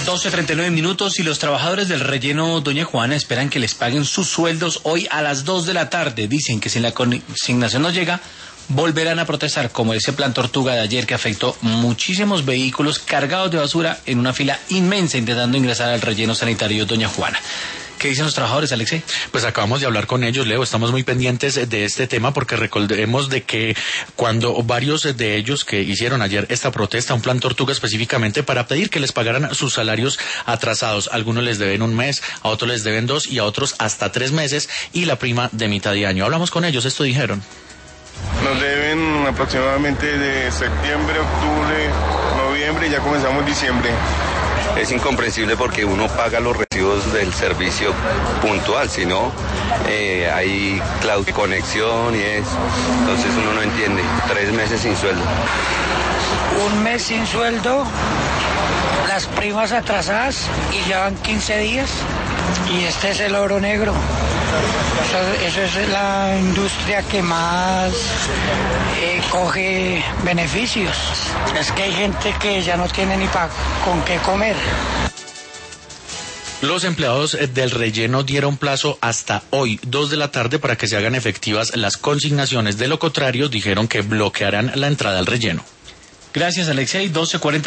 12:39 y los trabajadores del relleno Doña Juana esperan que les paguen sus sueldos hoy a las 2 de la tarde. Dicen que si la consignación no llega, volverán a protestar, como ese plan Tortuga de ayer que afectó muchísimos vehículos cargados de basura en una fila inmensa intentando ingresar al relleno sanitario Doña Juana. ¿Qué dicen los trabajadores, Alexei? Pues acabamos de hablar con ellos, Leo, estamos muy pendientes de este tema porque recordemos de que cuando varios de ellos que hicieron ayer esta protesta, un plan Tortuga específicamente para pedir que les pagaran sus salarios atrasados, algunos les deben un mes, a otros les deben 2 y a otros hasta 3 meses y la prima de mitad de año. Hablamos con ellos, esto dijeron. Nos deben aproximadamente de septiembre, octubre, noviembre y ya comenzamos diciembre. Es incomprensible porque uno paga los recibos del servicio puntual, si no hay cloud conexión y eso. Entonces uno no entiende. 3 meses sin sueldo. Un mes sin sueldo, las primas atrasadas y llevan 15 días y este es el oro negro. Eso es la industria que más coge beneficios. Es que hay gente que ya no tiene ni con qué comer. Los empleados del relleno dieron plazo hasta hoy, 2 de la tarde, para que se hagan efectivas las consignaciones. De lo contrario, dijeron que bloquearán la entrada al relleno. Gracias, Alexei. 12:40.